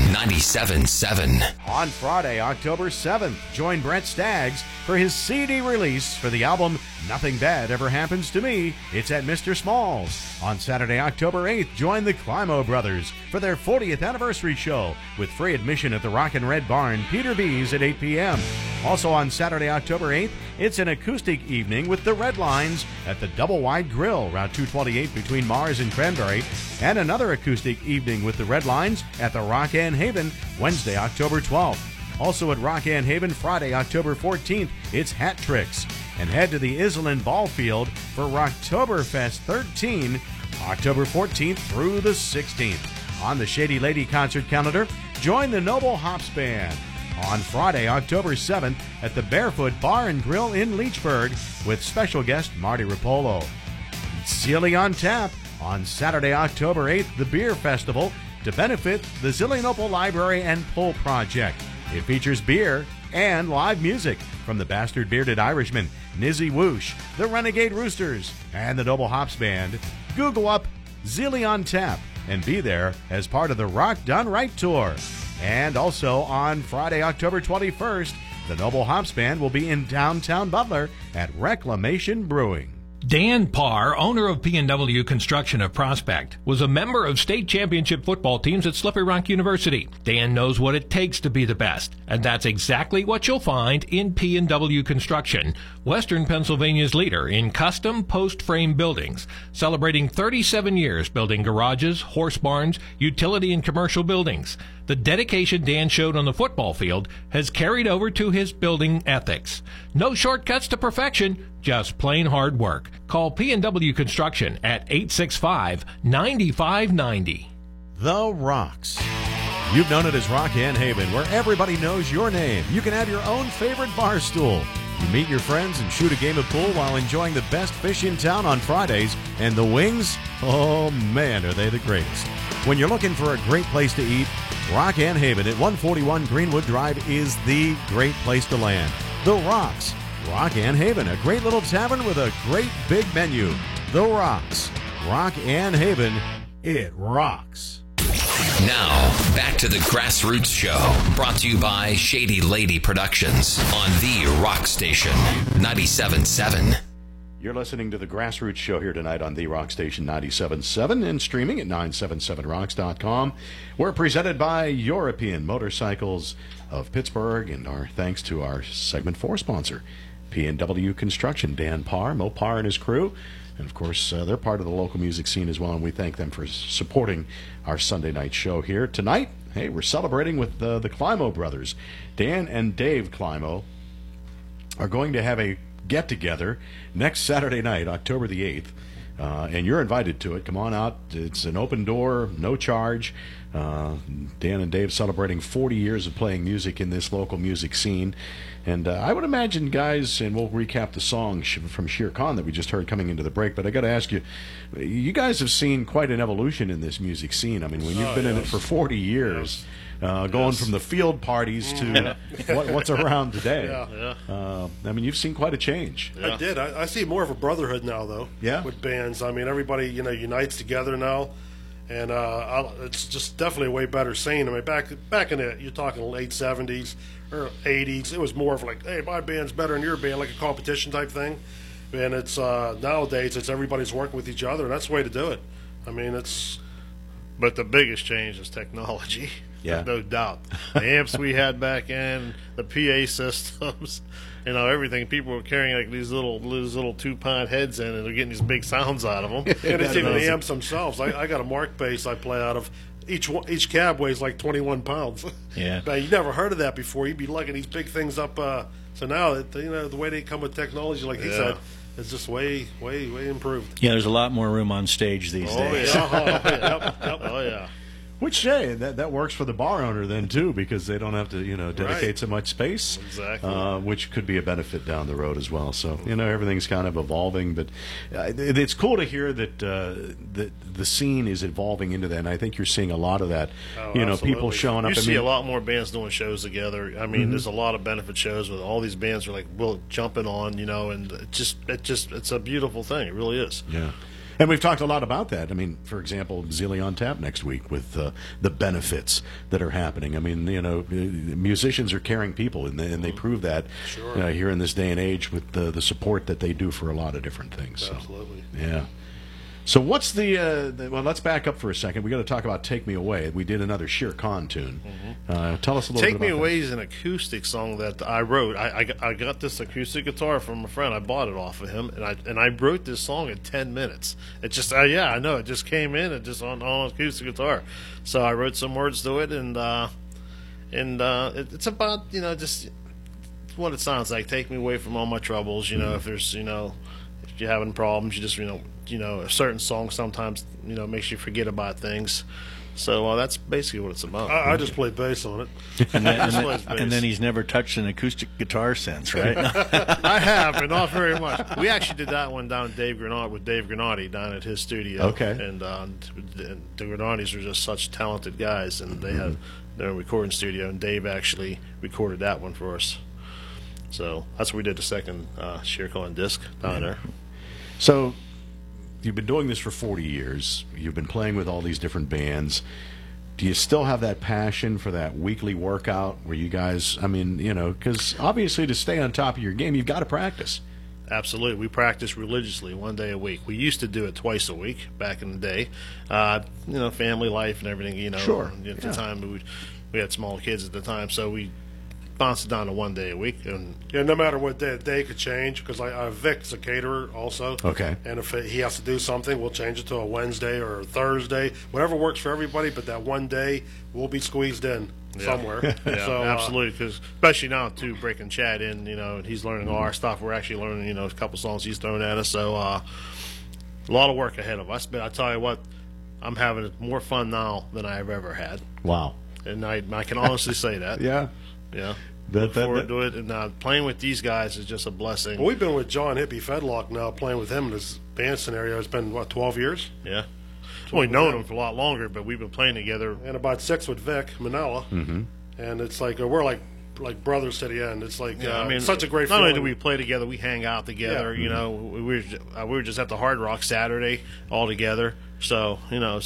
97.7. On Friday, October 7th, join Brett Staggs for his CD release for the album Nothing Bad Ever Happens to Me. It's at Mr. Smalls. On Saturday, October 8th, join the Climo Brothers for their 40th anniversary show with free admission at the Rockin' Red Barn, Peter B's at 8 p.m. Also on Saturday, October 8th, it's an acoustic evening with the Red Lines at the Double Wide Grill, Route 228 between Mars and Cranberry, and another acoustic evening with the Red Lines at the Rock-Ann Haven, Wednesday, October 12th. Also at Rock-Ann Haven, Friday, October 14th, it's Hat Tricks. And head to the Iselin Ball Field for Rocktoberfest 13, October 14th through the 16th. On the Shady Lady concert calendar, join the Noble Hops Band on Friday, October 7th at the Barefoot Bar and Grill in Leechburg with special guest Marty Rapolo. Sealy on Tap on Saturday, October 8th, the Beer Festival to benefit the Zillionople Library and Pull Project. It features beer and live music from the Bastard Bearded Irishman, Nizzy Whoosh, the Renegade Roosters, and the Noble Hops Band. Google up Zilly on Tap and be there as part of the Rock Done Right Tour. And also on Friday, October 21st, the Noble Hops Band will be in downtown Butler at Reclamation Brewing. Dan Parr, owner of P&W Construction of Prospect, was a member of state championship football teams at Slippery Rock University. Dan knows what it takes to be the best, and that's exactly what you'll find in P&W Construction, Western Pennsylvania's leader in custom post-frame buildings, celebrating 37 years building garages, horse barns, utility and commercial buildings. The dedication Dan showed on the football field has carried over to his building ethics. No shortcuts to perfection, just plain hard work. Call P&W Construction at 865-9590. The Rocks. You've known it as Rock-Ann Haven, where everybody knows your name. You can have your own favorite bar stool. You meet your friends and shoot a game of pool while enjoying the best fish in town on Fridays. And the wings, oh man, are they the greatest. When you're looking for a great place to eat, Rock-Ann Haven at 141 Greenwood Drive is the great place to land. The Rocks. Rock-Ann Haven, a great little tavern with a great big menu. The Rocks. Rock-Ann Haven, it rocks. Now, back to the Grassroots Show, brought to you by Shady Lady Productions on the Rock Station 97.7. You're listening to the Grassroots Show here tonight on the Rock Station 97.7 and streaming at 977rocks.com. We're presented by European Motorcycles of Pittsburgh, and our thanks to our segment 4 sponsor, P&W Construction, Dan Parr, Mo Parr and his crew. And, of course, they're part of the local music scene as well, and we thank them for supporting our Sunday night show here. Tonight, hey, we're celebrating with the Climo brothers. Dan and Dave Climo are going to have a get-together next Saturday night, October the 8th, and you're invited to it. Come on out. It's an open door, no charge. Dan and Dave celebrating 40 years of playing music in this local music scene. And I would imagine, guys, and we'll recap the song from Shere Khan that we just heard coming into the break, but I got to ask you, you guys have seen quite an evolution in this music scene. I mean, when you've been in it for 40 years, going from the field parties to what's around today. I mean, you've seen quite a change. I did. I see more of a brotherhood now, though, with bands. I mean, everybody, unites together now. And it's just definitely a way better scene. I mean, back in the, you're talking late 70s or 80s, it was more of like, hey, my band's better than your band, like a competition type thing. And it's nowadays it's everybody's working with each other, and that's the way to do it. I mean, it's. But the biggest change is technology. Yeah. There's no doubt. The amps we had back in, the PA systems, everything. People were carrying like these little 2-pound heads in, and they're getting these big sounds out of them. And it's even the amps themselves. I got a Mark bass I play out of. Each cab weighs like 21 pounds. Yeah. But you never heard of that before. You'd be lugging these big things up. So now, the way they come with technology, like he said, is just way improved. Yeah, there's a lot more room on stage these days. Oh, yeah. Which that works for the bar owner then too, because they don't have to dedicate so much space, Exactly. Which could be a benefit down the road as well. So everything's kind of evolving, but it's cool to hear that the scene is evolving into that. And I think you're seeing a lot of that. People showing up. You see a lot more bands doing shows together. I mean, there's a lot of benefit shows with all these bands are like jumping on, and it's a beautiful thing. It really is. Yeah. And we've talked a lot about that. I mean, for example, Zealy on Tap next week with the benefits that are happening. I mean, musicians are caring people, and they prove that here in this day and age with the support that they do for a lot of different things. Absolutely. So, yeah. So what's well, let's back up for a second. We got to talk about "Take Me Away." We did another Shere Khan tune. Tell us a little bit about Take Me that. Away is an acoustic song that I wrote. I got this acoustic guitar from a friend. I bought it off of him, and I wrote this song in 10 minutes. It just I know it just came in and just on acoustic guitar. So I wrote some words to it, and it's about just what it sounds like. Take me away from all my troubles. If there's if you're having problems, you just a certain song sometimes makes you forget about things. So that's basically what it's about. I just play bass on it. And then he's never touched an acoustic guitar since, right? I have, but not very much. We actually did that one down with Dave Granati down at his studio. Okay. And the Granatis are just such talented guys, and they have their recording studio, and Dave actually recorded that one for us. So that's where we did the second Shere Khan disc down there. So you've been doing this for 40 years. You've been playing with all these different bands. Do you still have that passion for that weekly workout where you guys, because obviously to stay on top of your game, you've got to practice. Absolutely. We practice religiously 1 day a week. We used to do it twice a week back in the day. Family life and everything, Sure. At the time, we had small kids at the time, so we bounced it down to 1 day a week. And no matter what day could change, because Vic's a caterer also. Okay. And if he has to do something, we'll change it to a Wednesday or a Thursday, whatever works for everybody. But that 1 day will be squeezed in somewhere. Yeah, so, absolutely. Because especially now too, breaking Chad in, and he's learning all our stuff. We're actually learning, a couple songs he's thrown at us. So a lot of work ahead of us. But I tell you what, I'm having more fun now than I've ever had. Wow. And I can honestly say that. Yeah. Yeah. Look forward to it, and playing with these guys is just a blessing. Well, we've been with John Hippie Fedlock now, playing with him in his band scenario. It's been, 12 years? Yeah. We've known him for a lot longer, but we've been playing together. And about 6 with Vic Manella. Mm-hmm. And it's like, we're like brothers to the end. It's like, such a great not feeling. only do we play together, we hang out together. Yeah. We were just at the Hard Rock Saturday all together. So,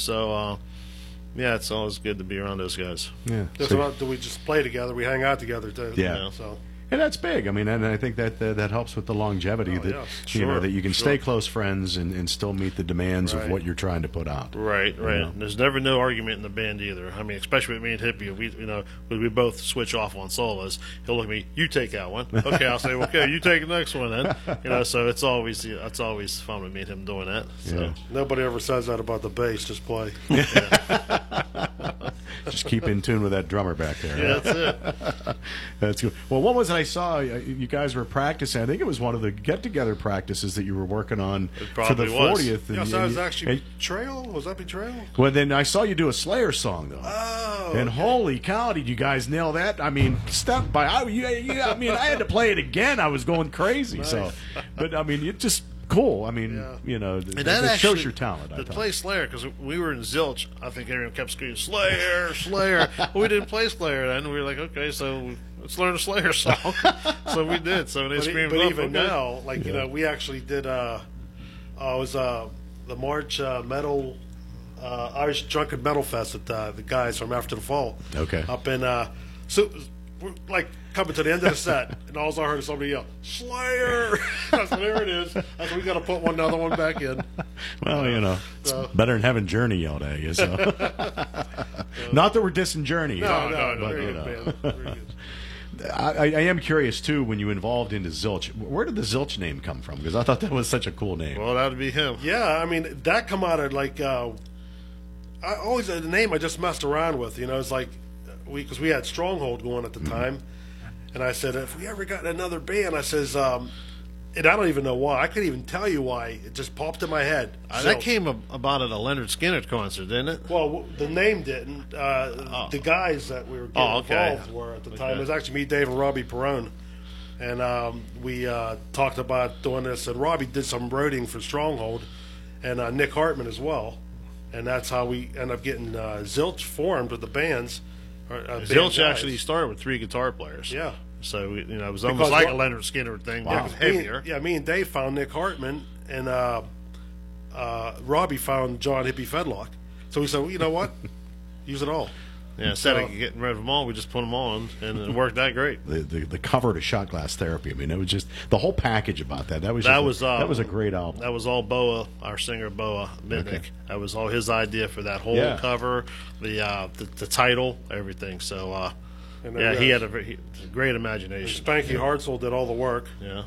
yeah, it's always good to be around those guys. Yeah. We just play together. We hang out together too. Yeah. So. And that's big. I mean, and I think that helps with the longevity that you can stay close friends and still meet the demands of what you're trying to put out. Right. And there's never no argument in the band either. I mean, especially with me and Hippie, we both switch off on solos. He'll look at me, you take that one. Okay, I'll say, okay, you take the next one then. So it's always fun with me and him doing that. So. Yeah. Nobody ever says that about the bass. Just play. Just keep in tune with that drummer back there. Yeah, that's it. That's good. Well, what was it I saw? You guys were practicing. I think it was one of the get-together practices that you were working on for the 40th. Yes, that was actually Betrayal. Was that Betrayal? Well, then I saw you do a Slayer song, though. Oh. And holy cow, did you guys nail that? I mean, step by. I had to play it again. I was going crazy. Nice. So, but I mean, it just. Cool. I mean, it shows your talent. To play Slayer, because we were in Zilch, I think everyone kept screaming, Slayer, Slayer. We didn't play Slayer then. We were like, okay, so let's learn a Slayer song. So we did. So they screamed But up, even okay. now, we actually did, it was the March Metal, Irish Drunken Metal Fest at the guys from After the Fall. Okay. Up in, so, coming to the end of the set, and all I heard is somebody yell, "Slayer!" I said, "There it is." I said, "We got to put another one back in." Well, it's better than having Journey yelled at you. So, not that we're dissing Journey. No, but, very good, man. Very good. I am curious too. When you involved into Zilch, where did the Zilch name come from? Because I thought that was such a cool name. Well, that would be him. Yeah, I mean that come out of like I always the name I just messed around with. It's like because we had Stronghold going at the time, and I said if we ever got another band, I says, and I don't even know why. I couldn't even tell you why. It just popped in my head. That came about at a Leonard Skinner concert, didn't it? Well, the name didn't. The guys that we were getting involved were at the time. It was actually me, Dave, and Robbie Perrone. And we talked about doing this. And Robbie did some roading for Stronghold, and Nick Hartman as well. And that's how we ended up getting Zilch formed with the bands. Zilch actually started with 3 guitar players. Yeah. So, it was almost like a Leonard Skinner thing. Wow. It was heavier. Me and Dave found Nick Hartman, and Robbie found John Hippie Fedlock. So we said, well, you know what? Use it all. Yeah, instead of getting rid of them all, we just put them on, and it worked that great. The cover to Shot Glass Therapy. I mean, it was just the whole package about that. That was a great album. That was all Boa, our singer Boa Mitnick. Okay. That was all his idea for that whole cover, the title, everything. So. He had a great imagination. Spanky Hartzell did all the work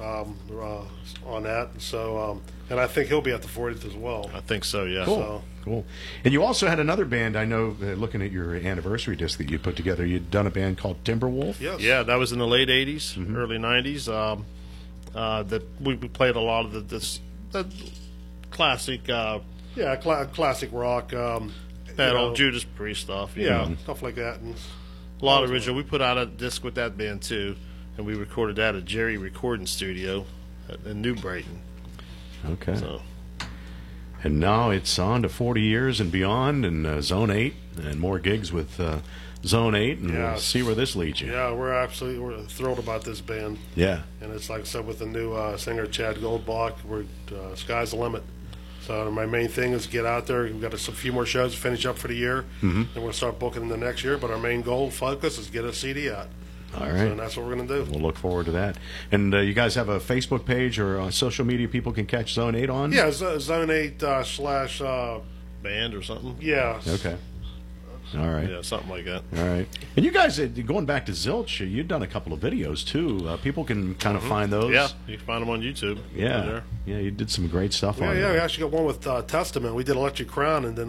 on that. So, and I think he'll be at the 40th as well. I think so, yeah. Cool. And you also had another band, I know, looking at your anniversary disc that you put together, you'd done a band called Timberwolf? Yes. Yeah, that was in the late 80s, early 90s. That we played a lot of the classic... classic rock. Old Judas Priest stuff. Stuff like that. And a lot of original. We put out a disc with that band too, and we recorded that at Jerry Recording Studio in New Brighton. Okay. So. And now it's on to 40 years and beyond, and Zone 8, and more gigs with Zone 8, and we'll see where this leads you. Yeah, we're thrilled about this band. Yeah. And it's like I said, with the new singer Chad Goldbach, sky's the limit. So my main thing is get out there. We've got a few more shows to finish up for the year, and we'll start booking in the next year. But our main goal, focus, is get a CD out. All right. So, and that's what we're going to do. We'll look forward to that. And you guys have a Facebook page or social media people can catch Zone 8 on? Yeah, Zone 8 slash band or something. Yeah. Okay. All right. Yeah, something like that. All right. And you guys, going back to Zilch, you've done a couple of videos, too. People can kind of find those. Yeah, you can find them on YouTube. Yeah. Yeah, you did some great stuff on there. Yeah, we actually got one with Testament. We did Electric Crown, and then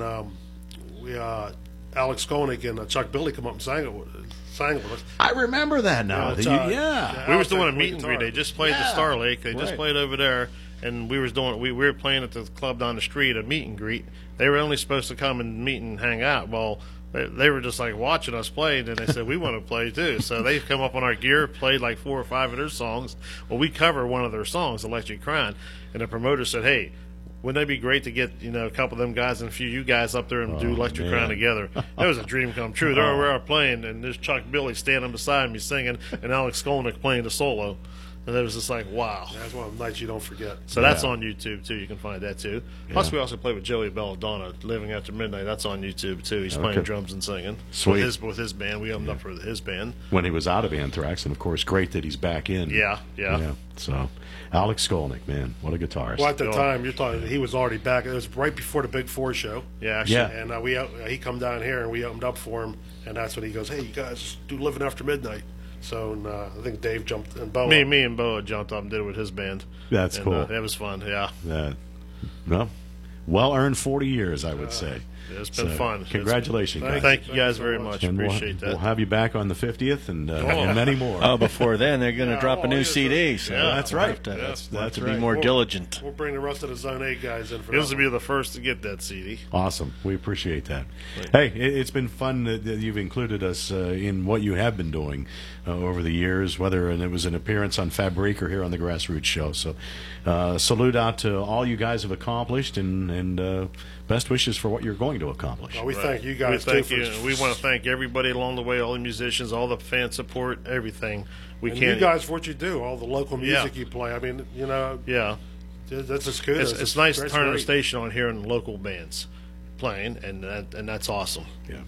Alex Skolnick and Chuck Billy come up and sang it with us. I remember that now. We was doing a meet and greet. They just played the Star Lake. They just played over there. And we were playing at the club down the street, a meet and greet. They were only supposed to come and meet and hang out. Well, they were just like watching us play, and they said we want to play too. So they come up on our gear, played like 4 or 5 of their songs. Well, we cover one of their songs, Electric Crown, and the promoter said, "Hey, wouldn't that be great to get a couple of them guys and a few of you guys up there and do Electric Crown together?" That was a dream come true. There we are playing, and there's Chuck Billy standing beside me singing, and Alex Skolnick playing the solo. And it was just like, wow. That's one of the nights you don't forget. So that's on YouTube, too. You can find that, too. Plus, we also play with Joey Belladonna, Living After Midnight. That's on YouTube, too. He's playing drums and singing. Sweet. With his band. We opened up for his band. When he was out of Anthrax, and, of course, great that he's back in. Yeah. So, Alex Skolnick, man, what a guitarist. Well, at the time, you're talking, he was already back. It was right before the Big Four show. Yeah, actually. And he come down here, and we opened up for him, and that's when he goes, "Hey, you guys do Living After Midnight." So I think Dave jumped and Boa. Me and Boa jumped up and did it with his band. That's cool. It was fun. Yeah. Well earned 40 years, I would say. It's been fun. Congratulations, guys. Thank you guys very much. And appreciate that. We'll have you back on the 50th and many more. Oh, before then, they're going to drop a new CD. So that's right. That's to be more diligent. We'll bring the rest of the Zone 8 guys in for that. This will be the first to get that CD. Awesome. We appreciate that. Hey, it's been fun that you've included us in what you have been doing over the years, whether it was an appearance on Fabrique or here on the Grassroots Show. So salute out to all you guys have accomplished and best wishes for what you're going to accomplish. Well, we thank you guys, too. We want to thank everybody along the way, all the musicians, all the fan support, everything. You guys for what you do, all the local music you play. I mean, Yeah. That's as good. It's nice to turn the station on hearing local bands playing, and that's awesome. Yeah.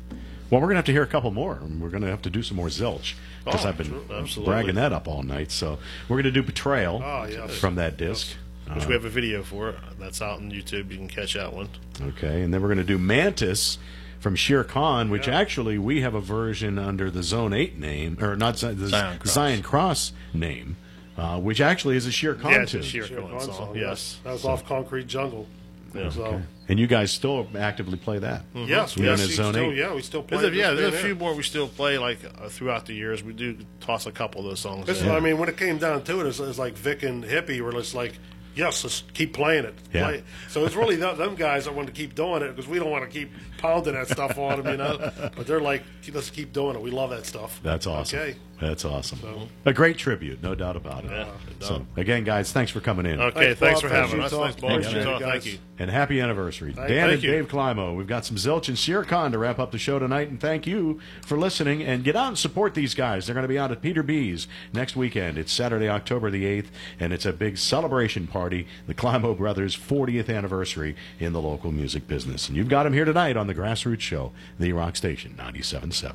Well, we're going to have to hear a couple more. We're going to have to do some more Zilch because I've been bragging that up all night. So we're going to do Betrayal from that disc. Which we have a video for. That's out on YouTube. You can catch that one. Okay, and then we're going to do Mantis from Shere Khan, which actually we have a version under the Zone 8 name, or not the Zion Cross name, which actually is a Shere Khan tune. Shere Khan song. Yes. That was off Concrete Jungle. Yeah. So. Okay. And you guys still actively play that? Yes, we Zone 8. Yeah, we still play. There's a few more we still play throughout the years. We do toss a couple of those songs. I mean, when it came down to it, it's like Vic and Hippie were just like, yes, let's keep playing it. Yeah. So it's really them guys that want to keep doing it because we don't want to keep pounding that stuff on them, But they're like, let's keep doing it. We love that stuff. That's awesome. Okay. That's awesome. So. A great tribute, no doubt about it. Yeah, so, again, guys, thanks for coming in. Okay, thanks for having us. Thanks, Bob. Thank you. And happy anniversary. Dan and Dave Climo. We've got some Zilch and Shere Khan to wrap up the show tonight, and thank you for listening. And get out and support these guys. They're going to be out at Peter B's next weekend. It's Saturday, October the 8th, and it's a big celebration party, the Climo Brothers' 40th anniversary in the local music business. And you've got them here tonight on the Grassroots Show, the Rock Station 97.7.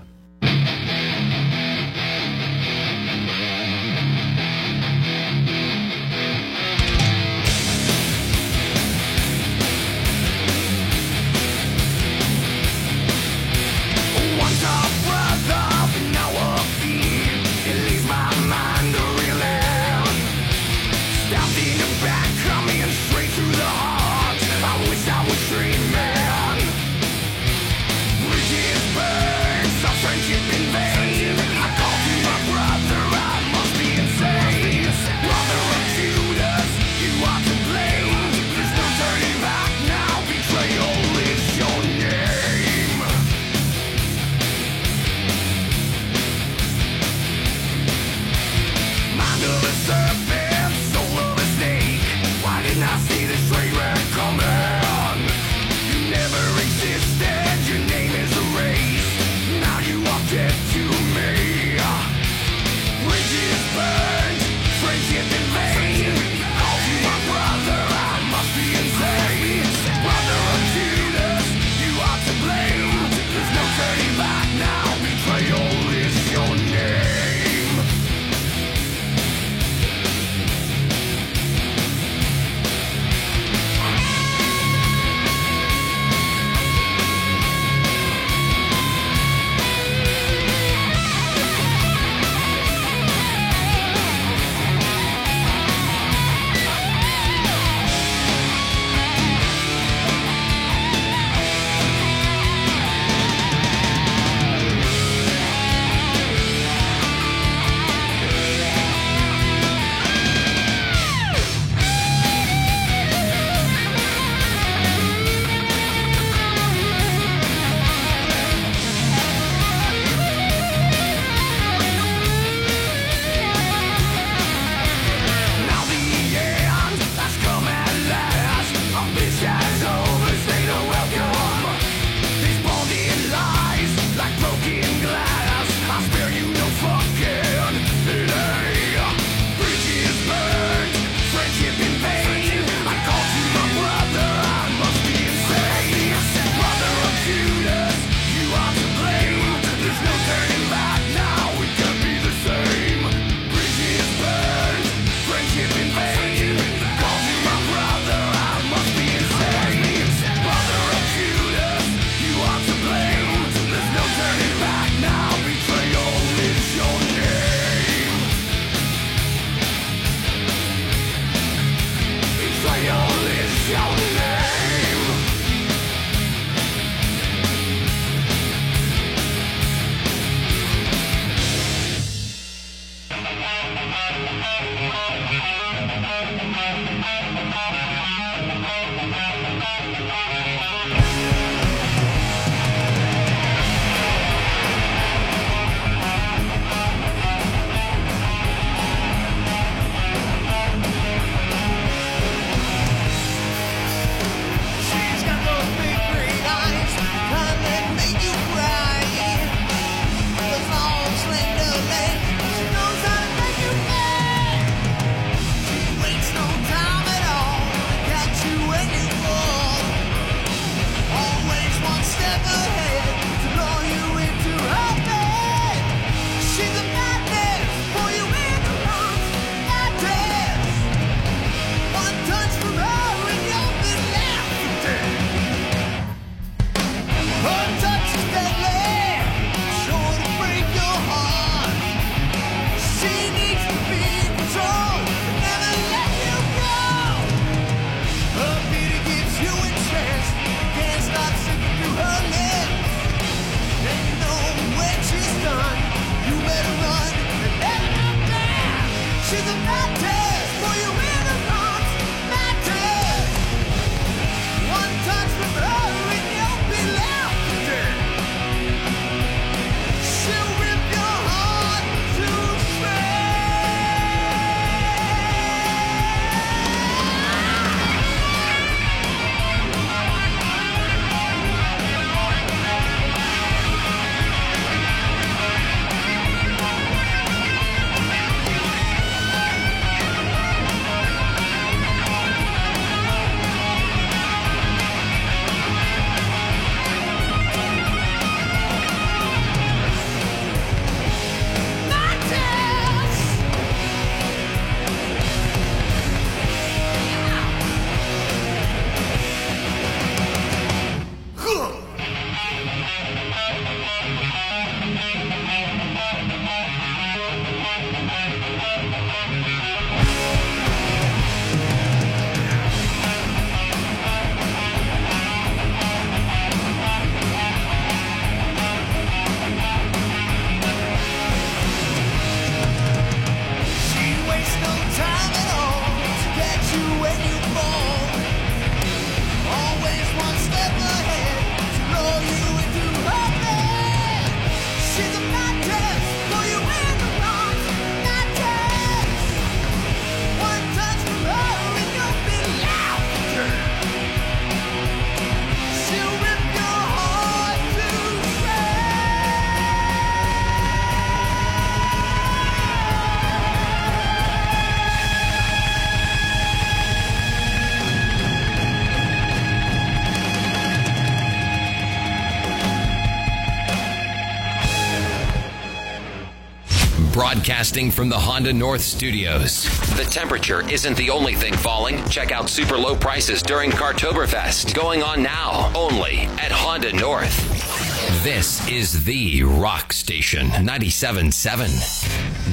Broadcasting from the Honda North Studios. The temperature isn't the only thing falling. Check out super low prices during Cartoberfest. Going on now, only at Honda North. This is the Rock Station, 97.7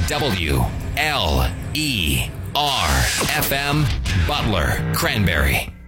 WLER FM, Butler, Cranberry.